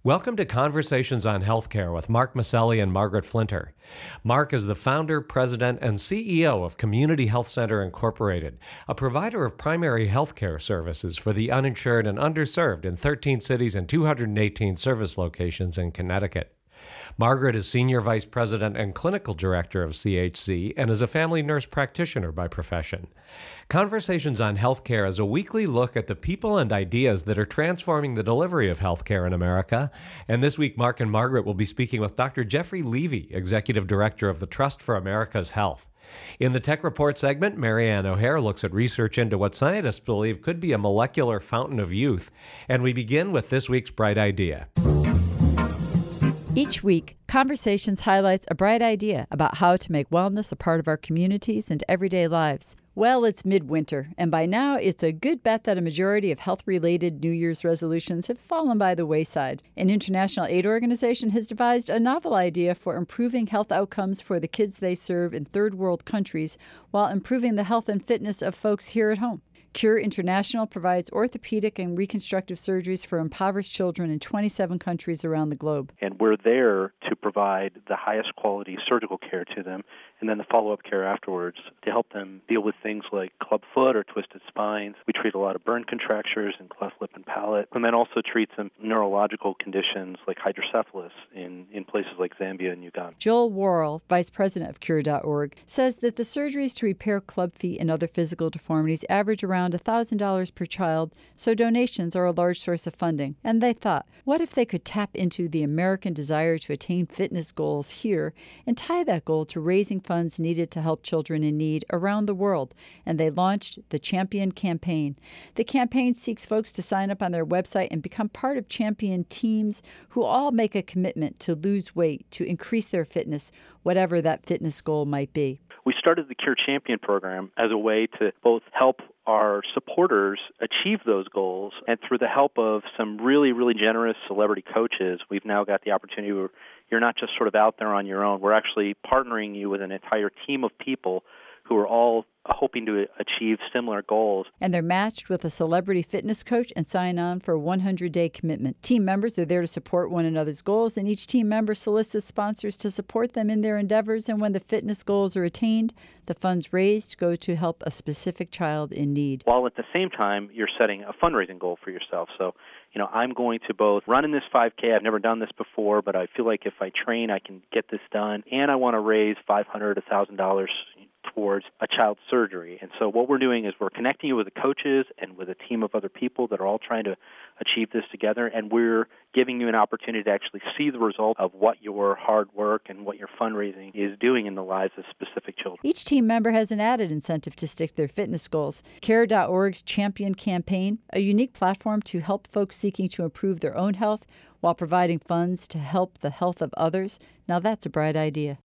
Welcome to Conversations on Healthcare with Mark Maselli and Margaret Flinter. Mark is the founder, president, and CEO of Community Health Center Incorporated, a provider of primary healthcare services for the uninsured and underserved in 13 cities and 218 service locations in Connecticut. Margaret is Senior Vice President and Clinical Director of CHC and is a family nurse practitioner by profession. Conversations on Healthcare is a weekly look at the people and ideas that are transforming the delivery of healthcare in America. And this week, Mark and Margaret will be speaking with Dr. Jeffrey Levy, Executive Director of the Trust for America's Health. In the Tech Report segment, Marianne O'Hare looks at research into what scientists believe could be a molecular fountain of youth. And we begin with this week's Bright Idea. Each week, Conversations highlights a bright idea about how to make wellness a part of our communities and everyday lives. Well, it's midwinter, and by now it's a good bet that a majority of health-related New Year's resolutions have fallen by the wayside. An international aid organization has devised a novel idea for improving health outcomes for the kids they serve in third-world countries while improving the health and fitness of folks here at home. Cure International provides orthopedic and reconstructive surgeries for impoverished children in 27 countries around the globe. And we're there to provide the highest quality surgical care to them and then the follow-up care afterwards to help them deal with things like club foot or twisted spines. We treat a lot of burn contractures and cleft lip and palate, and then also treat some neurological conditions like hydrocephalus in places like Zambia and Uganda. Joel Worrell, Vice President of Cure.org, says that the surgeries to repair club feet and other physical deformities average around $1,000 per child, so donations are a large source of funding. And they thought, what if they could tap into the American desire to attain fitness goals here and tie that goal to raising funds needed to help children in need around the world? And they launched the Champion Campaign. The campaign seeks folks to sign up on their website and become part of Champion teams who all make a commitment to lose weight, to increase their fitness, whatever that fitness goal might be. We started the Cure Champion program as a way to both help our supporters achieve those goals, and through the help of some really, really generous celebrity coaches, we've now got the opportunity where you're not just sort of out there on your own. We're actually partnering you with an entire team of people who are all hoping to achieve similar goals. And they're matched with a celebrity fitness coach and sign on for a 100-day commitment. Team members are there to support one another's goals, and each team member solicits sponsors to support them in their endeavors. And when the fitness goals are attained, the funds raised go to help a specific child in need. While at the same time, you're setting a fundraising goal for yourself. So, I'm going to both run in this 5K. I've never done this before, but I feel like if I train, I can get this done. And I want to raise $500, $1,000 towards a child's surgery. And so what we're doing is we're connecting you with the coaches and with a team of other people that are all trying to achieve this together, and we're giving you an opportunity to actually see the result of what your hard work and what your fundraising is doing in the lives of specific children. Each team member has an added incentive to stick to their fitness goals. Care.org's Champion Campaign, a unique platform to help folks seeking to improve their own health while providing funds to help the health of others. Now that's a bright idea.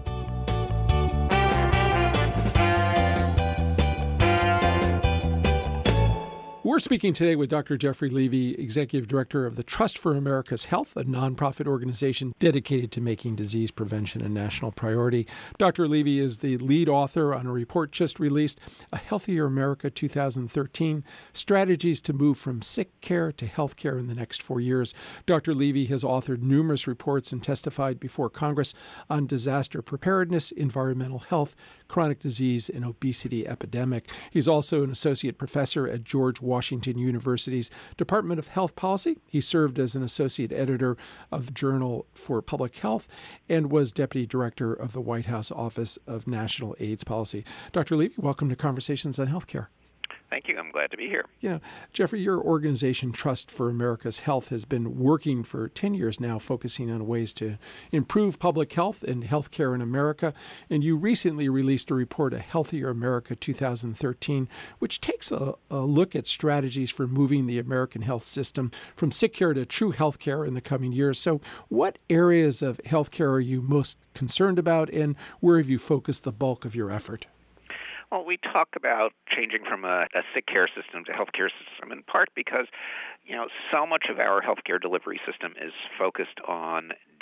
We're speaking today with Dr. Jeffrey Levy, Executive Director of the Trust for America's Health, a nonprofit organization dedicated to making disease prevention a national priority. Dr. Levy is the lead author on a report just released, A Healthier America 2013, Strategies to Move from Sick Care to Health Care in the Next 4 Years. Dr. Levy has authored numerous reports and testified before Congress on disaster preparedness, environmental health, chronic disease, and obesity epidemic. He's also an associate professor at George Washington University's Department of Health Policy. He served as an associate editor of the Journal for Public Health and was deputy director of the White House Office of National AIDS Policy. Dr. Levy, welcome to Conversations on Healthcare. Thank you. I'm glad to be here. Jeffrey, your organization, Trust for America's Health, has been working for 10 years now, focusing on ways to improve public health and healthcare in America. And you recently released a report, A Healthier America 2013, which takes a look at strategies for moving the American health system from sick care to true healthcare in the coming years. So what areas of healthcare are you most concerned about, and where have you focused the bulk of your effort? Well, we talk about changing from a sick care system to healthcare system in part because, so much of our healthcare delivery system is focused on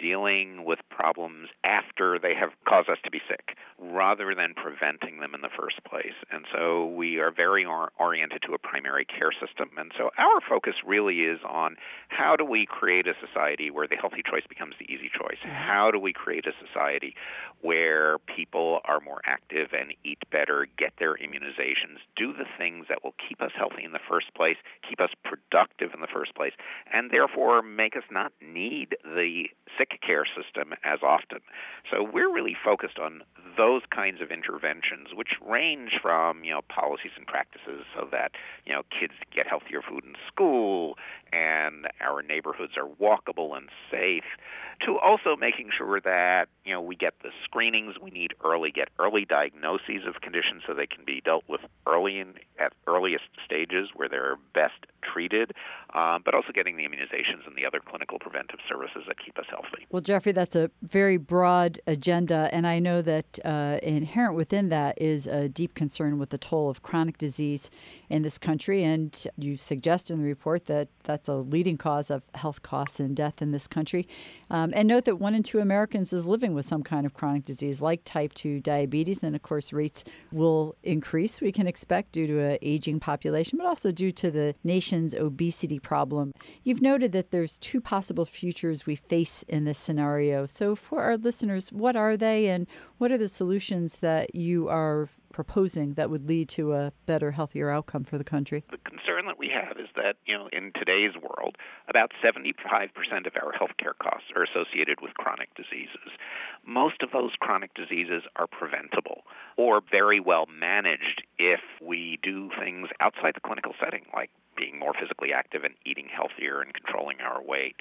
dealing with problems after they have caused us to be sick, rather than preventing them in the first place. And so we are very oriented to a primary care system. And so our focus really is on how do we create a society where the healthy choice becomes the easy choice? How do we create a society where people are more active and eat better, get their immunizations, do the things that will keep us healthy in the first place, keep us productive in the first place, and therefore make us not need the sick care system as often. So we're really focused on those kinds of interventions, which range from, policies and practices so that, kids get healthier food in school and our neighborhoods are walkable and safe, to also making sure that, we get the screenings we need early, get early diagnoses of conditions so they can be dealt with at earliest stages where they're best treated, but also getting the immunizations and the other clinical preventive services that keep us healthy. Well, Jeffrey, that's a very broad agenda, and I know that inherent within that is a deep concern with the toll of chronic disease in this country, and you suggest in the report that that's a leading cause of health costs and death in this country. And note that 1 in 2 Americans is living with some kind of chronic disease like type 2 diabetes, and of course rates will increase, we can expect, due to an aging population, but also due to the nation's obesity problem. You've noted that there's 2 possible futures we face in this scenario. So for our listeners, what are they, and what are the solutions that you are proposing that would lead to a better, healthier outcome for the country? The concern that we have is that, in today's world, about 75% of our healthcare costs are associated with chronic diseases. Most of those chronic diseases are preventable or very well managed if we do things outside the clinical setting, like being more physically active and eating healthier and controlling our weight.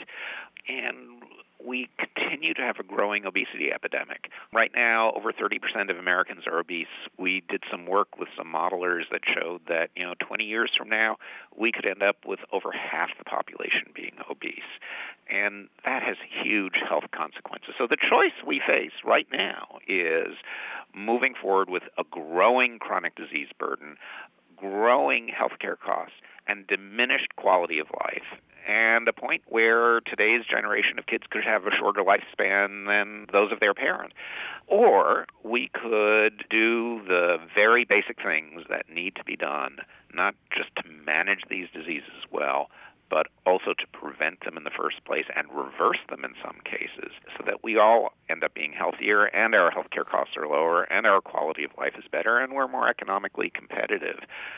And we continue to have a growing obesity epidemic. Right now, over 30% of Americans are obese. We did some work with some modelers that showed that, 20 years from now, we could end up with over half the population being obese. And that has huge health consequences. So the choice we face right now is moving forward with a growing chronic disease burden, growing healthcare costs, and diminished quality of life, and a point where today's generation of kids could have a shorter lifespan than those of their parents. Or we could do the very basic things that need to be done, not just to manage these diseases well, but also to prevent them in the first place and reverse them in some cases, so that we all end up being healthier and our healthcare costs are lower and our quality of life is better and we're more economically competitive.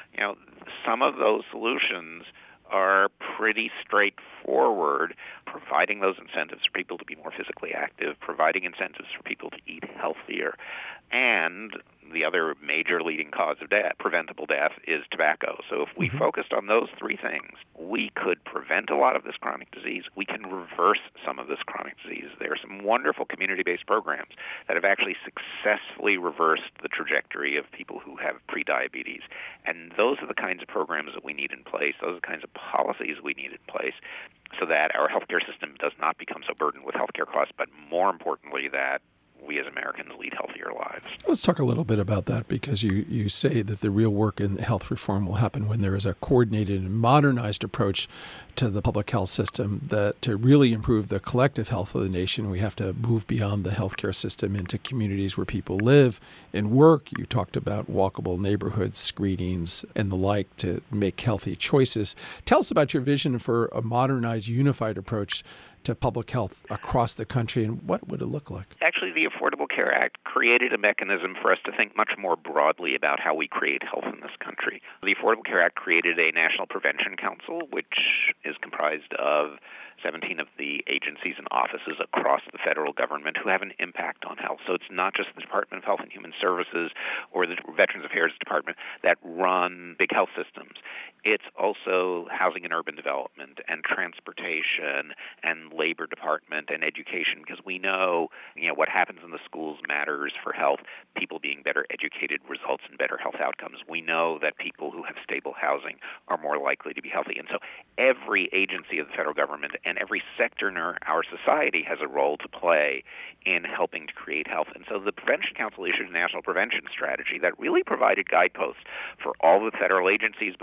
Some of those solutions are pretty straightforward, providing those incentives for people to be more physically active, providing incentives for people to eat healthier, and the other major leading cause of death, preventable death, is tobacco. So if we focused on those 3 things, we could prevent a lot of this chronic disease. We can reverse some of this chronic disease. There are some wonderful community-based programs that have actually successfully reversed the trajectory of people who have prediabetes. And those are the kinds of programs that we need in place. Those are the kinds of policies we need in place so that our healthcare system does not become so burdened with healthcare costs, but more importantly, that we as Americans lead healthier lives. Let's talk a little bit about that, because you say that the real work in health reform will happen when there is a coordinated and modernized approach to the public health system, that to really improve the collective health of the nation, we have to move beyond the healthcare system into communities where people live and work. You talked about walkable neighborhoods, screenings, and the like to make healthy choices. Tell us about your vision for a modernized, unified approach to public health across the country, and what would it look like? Actually, the Affordable Care Act created a mechanism for us to think much more broadly about how we create health in this country. The Affordable Care Act created a National Prevention Council, which is comprised of 17 of the agencies and offices across the federal government who have an impact on health. So it's not just the Department of Health and Human Services or the Veterans Affairs Department that run big health systems. It's also Housing and Urban Development and Transportation and Labor Department and Education, because we know, what happens in the schools matters for health. People being better educated results in better health outcomes. We know that people who have stable housing are more likely to be healthy. And so every agency of the federal government and every sector in our society has a role to play in helping to create health. And so the Prevention Council issued a national prevention strategy that really provided guideposts for all the federal agencies, but also for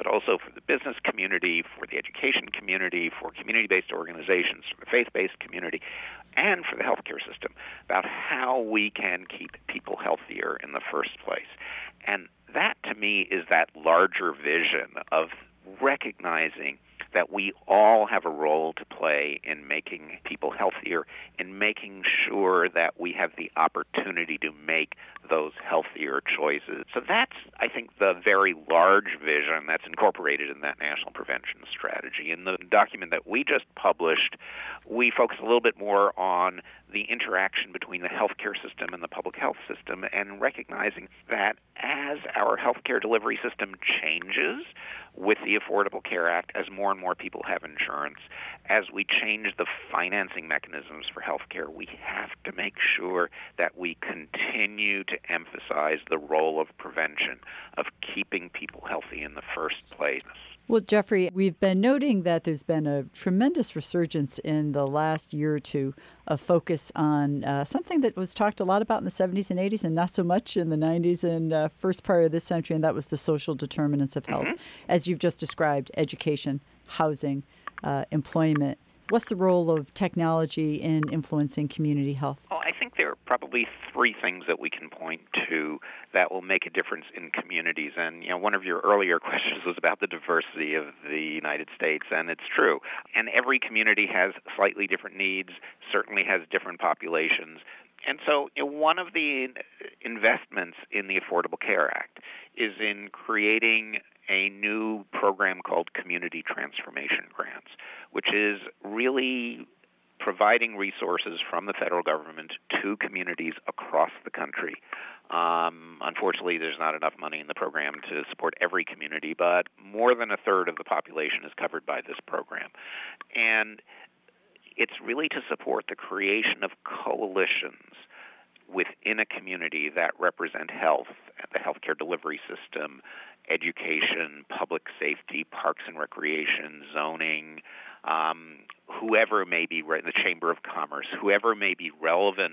for the business community, for the education community, for community-based organizations, for the faith-based community, and for the healthcare system about how we can keep people healthier in the first place. And that, to me, is that larger vision of recognizing that we all have a role to play in making people healthier, in making sure that we have the opportunity to make those healthier choices. So that's, I think, the very large vision that's incorporated in that national prevention strategy. In the document that we just published, we focus a little bit more on the interaction between the healthcare system and the public health system, and recognizing that as our healthcare delivery system changes with the Affordable Care Act, as more and more people have insurance, as we change the financing mechanisms for healthcare, we have to make sure that we continue to emphasize the role of prevention, of keeping people healthy in the first place. Well, Jeffrey, we've been noting that there's been a tremendous resurgence in the last year or two of focus on something that was talked a lot about in the 70s and 80s and not so much in the 90s and first part of this century, and that was the social determinants of health. As you've just described, education, housing, employment. What's the role of technology in influencing community health? Well, I think there are probably three things that we can point to that will make a difference in communities. And, one of your earlier questions was about the diversity of the United States, and it's true. And every community has slightly different needs, certainly has different populations. And so one of the investments in the Affordable Care Act is in creating a new program called Community Transformation Grants, which is really providing resources from the federal government to communities across the country. Unfortunately, there's not enough money in the program to support every community, but more than a third of the population is covered by this program. And it's really to support the creation of coalitions within a community that represent health, the healthcare delivery system, education, public safety, parks and recreation, zoning, whoever may be in the Chamber of Commerce, whoever may be relevant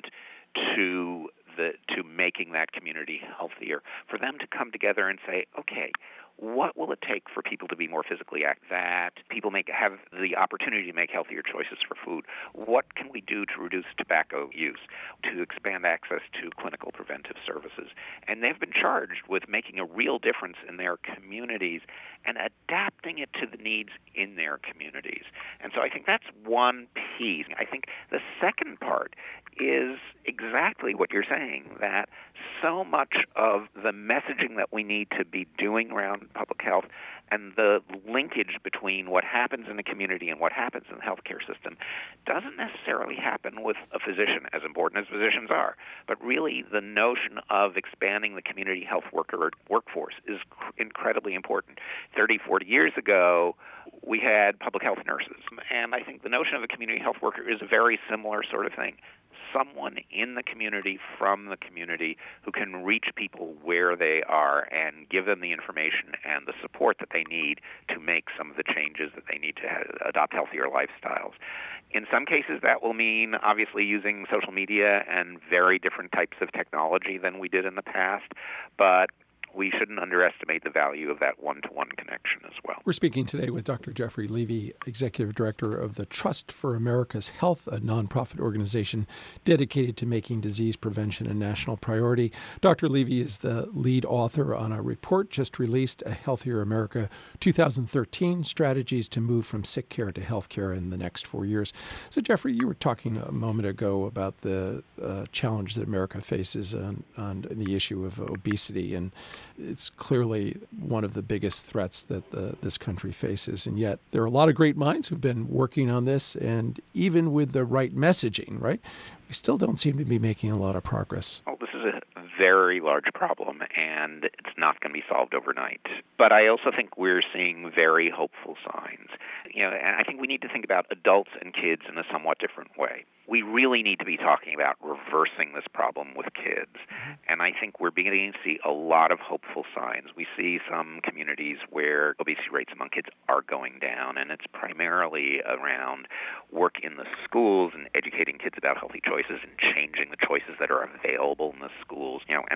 to making that community healthier, for them to come together and say, okay, what will it take for people to be more physically active, that people have the opportunity to make healthier choices for food? What can we do to reduce tobacco use, to expand access to clinical preventive services? And they've been charged with making a real difference in their communities and adapting it to the needs in their communities. And so I think that's one piece. I think the second part is exactly what you're saying, that so much of the messaging that we need to be doing around public health and the linkage between what happens in the community and what happens in the healthcare system doesn't necessarily happen with a physician, as important as physicians are. But really, the notion of expanding the community health workforce is incredibly important. 30, 40 years ago, we had public health nurses. And I think the notion of a community health worker is a very similar sort of thing. Someone in the community, from the community, who can reach people where they are and give them the information and the support that they need to make some of the changes that they need to adopt healthier lifestyles. In some cases, that will mean, obviously, using social media and very different types of technology than we did in the past, but we shouldn't underestimate the value of that one-to-one connection as well. We're speaking today with Dr. Jeffrey Levy, Executive Director of the Trust for America's Health, a nonprofit organization dedicated to making disease prevention a national priority. Dr. Levy is the lead author on a report just released, A Healthier America 2013, Strategies to Move from Sick Care to Health Care in the Next 4 Years. So, Jeffrey, you were talking a moment ago about the challenge that America faces on the issue of obesity, and it's clearly one of the biggest threats that this country faces. And yet there are a lot of great minds who've been working on this. And even with the right messaging, right, we still don't seem to be making a lot of progress. Well, this is a very large problem, and it's not going to be solved overnight. But I also think we're seeing very hopeful signs. And I think we need to think about adults and kids in a somewhat different way. We really need to be talking about reversing this problem with kids. And I think we're beginning to see a lot of hopeful signs. We see some communities where obesity rates among kids are going down, and it's primarily around work in the schools and educating kids about healthy choices and changing the choices that are available in the schools. And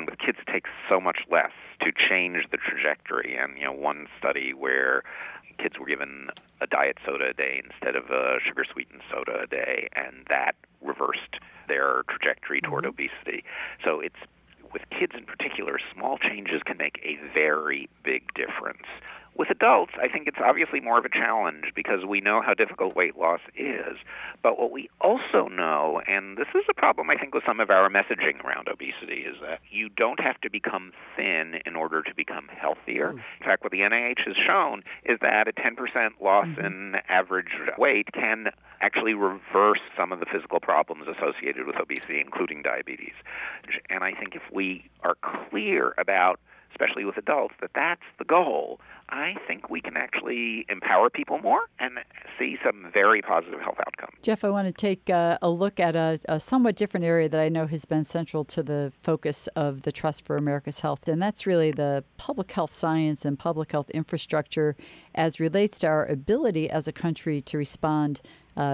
And with kids, it takes so much less to change the trajectory. And, one study where kids were given a diet soda a day instead of a sugar-sweetened soda a day, and that reversed their trajectory toward obesity. So it's, with kids in particular, small changes can make a very big difference. With adults, I think it's obviously more of a challenge because we know how difficult weight loss is. But what we also know, and this is a problem I think with some of our messaging around obesity, is that you don't have to become thin in order to become healthier. In fact, what the NIH has shown is that a 10% loss in average weight can actually reverse some of the physical problems associated with obesity, including diabetes. And I think if we are clear about, especially with adults, that that's the goal, I think we can actually empower people more and see some very positive health outcomes. Jeff, I want to take a look at a somewhat different area that I know has been central to the focus of the Trust for America's Health, and that's really the public health science and public health infrastructure as relates to our ability as a country to respond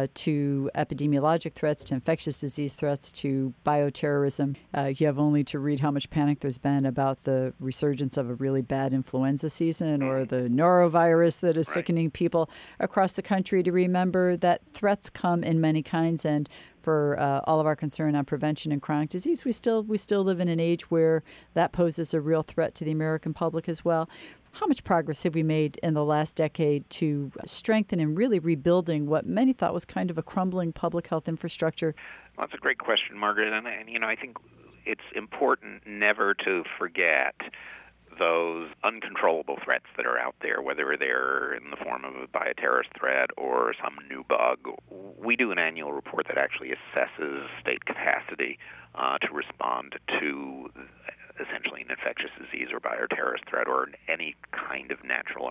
to epidemiologic threats, to infectious disease threats, to bioterrorism. You have only to read how much panic there's been about the resurgence of a really bad influenza season or the norovirus that is sickening people across the country to remember that threats come in many kinds. And for all of our concern on prevention and chronic disease, we still live in an age where that poses a real threat to the American public as well. How much progress have we made in the last decade to strengthen and really rebuilding what many thought was kind of a crumbling public health infrastructure? Well, that's a great question, Margaret. And I think it's important never to forget those uncontrollable threats that are out there, whether they're in the form of a bioterrorist threat or some new bug. We do an annual report that actually assesses state capacity to respond to essentially an infectious disease or bioterrorist threat or any kind of natural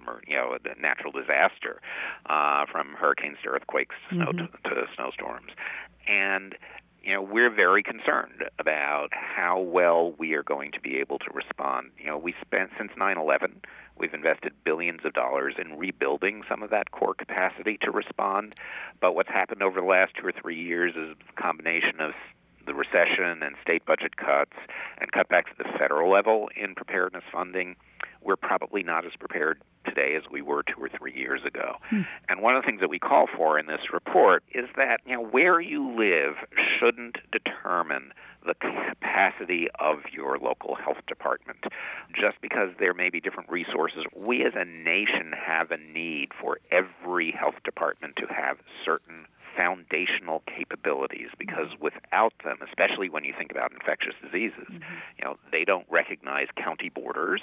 disaster, from hurricanes to earthquakes to snowstorms. And we're very concerned about how well we are going to be able to respond. We spent, since 9/11, we've invested billions of dollars in rebuilding some of that core capacity to respond. But what's happened over the last 2 or 3 years is a combination of the recession and state budget cuts and cutbacks at the federal level in preparedness funding. We're probably not as prepared today as we were 2 or 3 years ago. And one of the things that we call for in this report is that where you live shouldn't determine the capacity of your local health department. Just because there may be different resources, we as a nation have a need for every health department to have certain foundational capabilities, because without them, especially when you think about infectious diseases, they don't recognize county borders.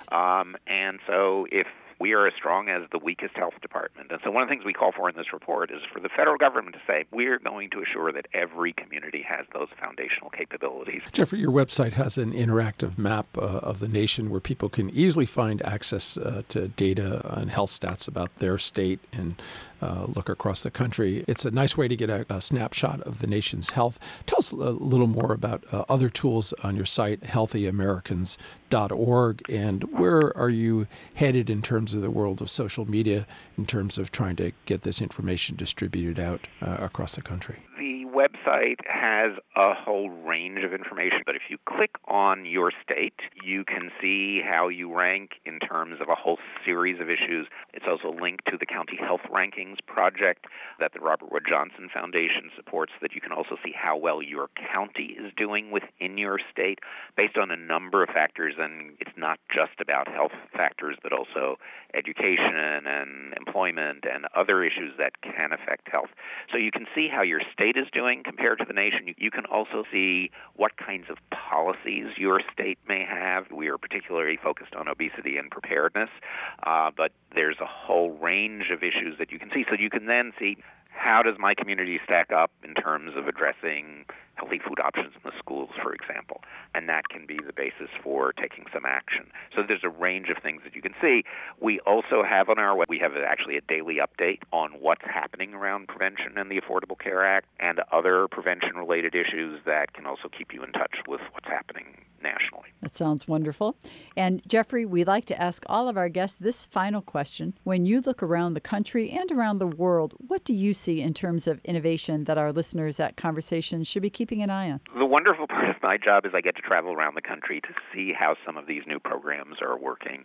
And so if we are as strong as the weakest health department. And so one of the things we call for in this report is for the federal government to say, we're going to assure that every community has those foundational capabilities. Jeffrey, your website has an interactive map of the nation where people can easily find access to data and health stats about their state and look across the country. It's a nice way to get a snapshot of the nation's health. Tell us a little more about other tools on your site, healthyamericans.org, and where are you headed in terms of the world of social media, in terms of trying to get this information distributed out across the country? The website has a whole range of information, but if you click on your state, you can see how you rank in terms of a whole series of issues. It's also linked to the County Health Rankings project that the Robert Wood Johnson Foundation supports, that you can also see how well your county is doing within your state based on a number of factors. And it's not just about health factors, but also education and employment and other issues that can affect health. So you can see how your state is doing compared to the nation. You can also see what kinds of policies your state may have. We are particularly focused on obesity and preparedness, but there's a whole range of issues that you can see. So you can then see, how does my community stack up in terms of addressing healthy food options in the schools, for example? And that can be the basis for taking some action. So there's a range of things that you can see. We also have on our web, we have actually a daily update on what's happening around prevention and the Affordable Care Act and other prevention-related issues that can also keep you in touch with what's happening nationally. That sounds wonderful. And Jeffrey, we like to ask all of our guests this final question. When you look around the country and around the world, what do you see in terms of innovation that our listeners at Conversations should be keeping an eye on? The wonderful part of my job is I get to travel around the country to see how some of these new programs are working.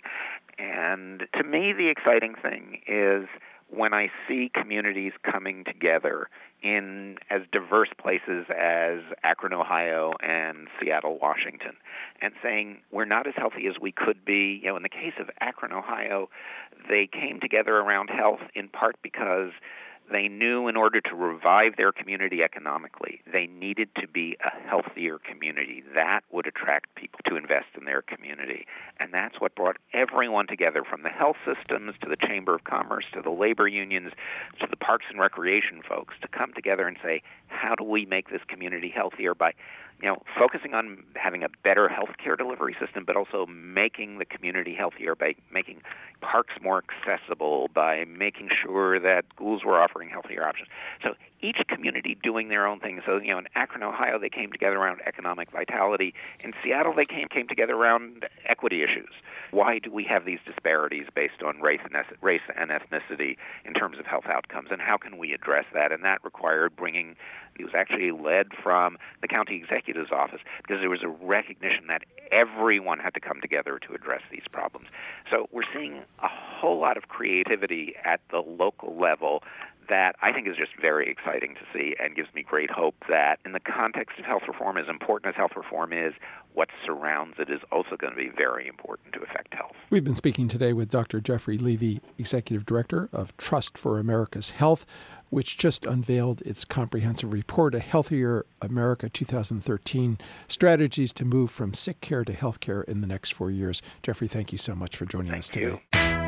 And to me, the exciting thing is when I see communities coming together in as diverse places as Akron, Ohio, and Seattle, Washington, and saying we're not as healthy as we could be. In the case of Akron, Ohio, they came together around health in part because they knew in order to revive their community economically, they needed to be a healthier community. That would attract people to invest in their community. And that's what brought everyone together, from the health systems to the Chamber of Commerce to the labor unions to the Parks and Recreation folks, to come together and say, how do we make this community healthier by focusing on having a better health care delivery system, but also making the community healthier by making parks more accessible, by making sure that schools were offering healthier options. So each community doing their own thing. So, in Akron, Ohio, they came together around economic vitality. In Seattle, they came together around equity issues. Why do we have these disparities based on race and ethnicity in terms of health outcomes, and how can we address that? And that required it was actually led from the county executive's office, because there was a recognition that everyone had to come together to address these problems. So we're seeing a whole lot of creativity at the local level that I think is just very exciting to see and gives me great hope that in the context of health reform, as important as health reform is, what surrounds it is also going to be very important to affect health. We've been speaking today with Dr. Jeffrey Levy, Executive Director of Trust for America's Health, which just unveiled its comprehensive report, A Healthier America 2013, Strategies to Move from Sick Care to Health Care in the Next 4 Years. Jeffrey, thank you so much for joining us today.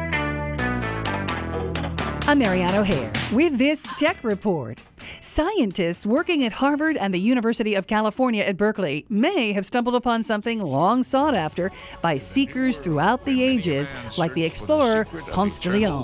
I'm Marianne O'Hare with this Tech Report. Scientists working at Harvard and the University of California at Berkeley may have stumbled upon something long sought after by seekers throughout the ages, like the explorer Ponce de Leon.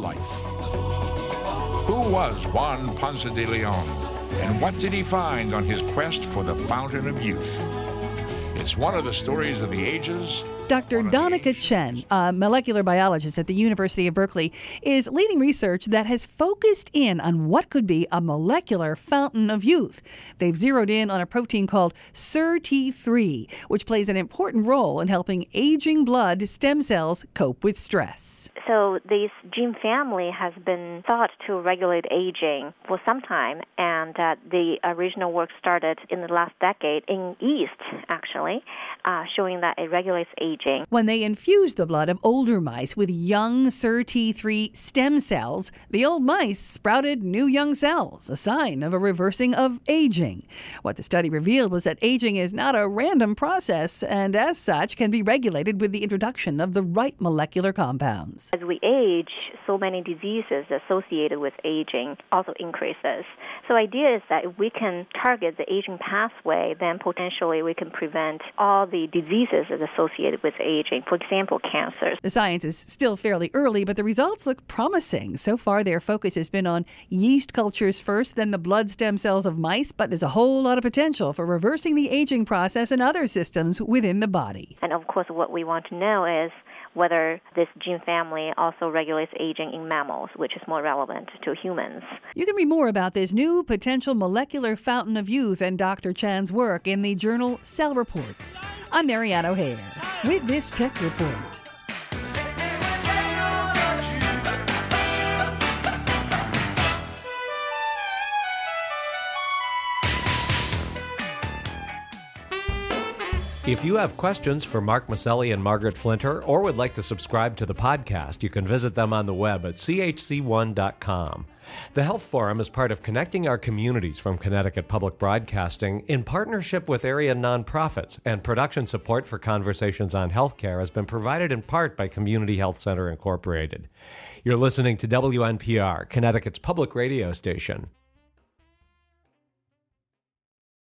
Who was Juan Ponce de Leon, and what did he find on his quest for the fountain of youth? It's one of the stories of the ages. Dr. Danica Chen, a molecular biologist at the University of Berkeley, is leading research that has focused in on what could be a molecular fountain of youth. They've zeroed in on a protein called SIRT3, which plays an important role in helping aging blood stem cells cope with stress. So this gene family has been thought to regulate aging for some time, and the original work started in the last decade in yeast, actually, showing that it regulates aging. When they infused the blood of older mice with young SIRT3 stem cells, the old mice sprouted new young cells, a sign of a reversing of aging. What the study revealed was that aging is not a random process, and as such can be regulated with the introduction of the right molecular compounds. As we age, so many diseases associated with aging also increases. So the idea is that if we can target the aging pathway, then potentially we can prevent all the diseases associated with aging, for example, cancers. The science is still fairly early, but the results look promising. So far, their focus has been on yeast cultures first, then the blood stem cells of mice, but there's a whole lot of potential for reversing the aging process in other systems within the body. And of course, what we want to know is whether this gene family also regulates aging in mammals, which is more relevant to humans. You can read more about this new potential molecular fountain of youth and Dr. Chan's work in the journal Cell Reports. I'm Marianne O'Hare with this Tech Report. If you have questions for Mark Maselli and Margaret Flinter, or would like to subscribe to the podcast, you can visit them on the web at chc1.com. The Health Forum is part of Connecting Our Communities from Connecticut Public Broadcasting in partnership with area nonprofits, and production support for Conversations on Healthcare has been provided in part by Community Health Center Incorporated. You're listening to WNPR, Connecticut's public radio station.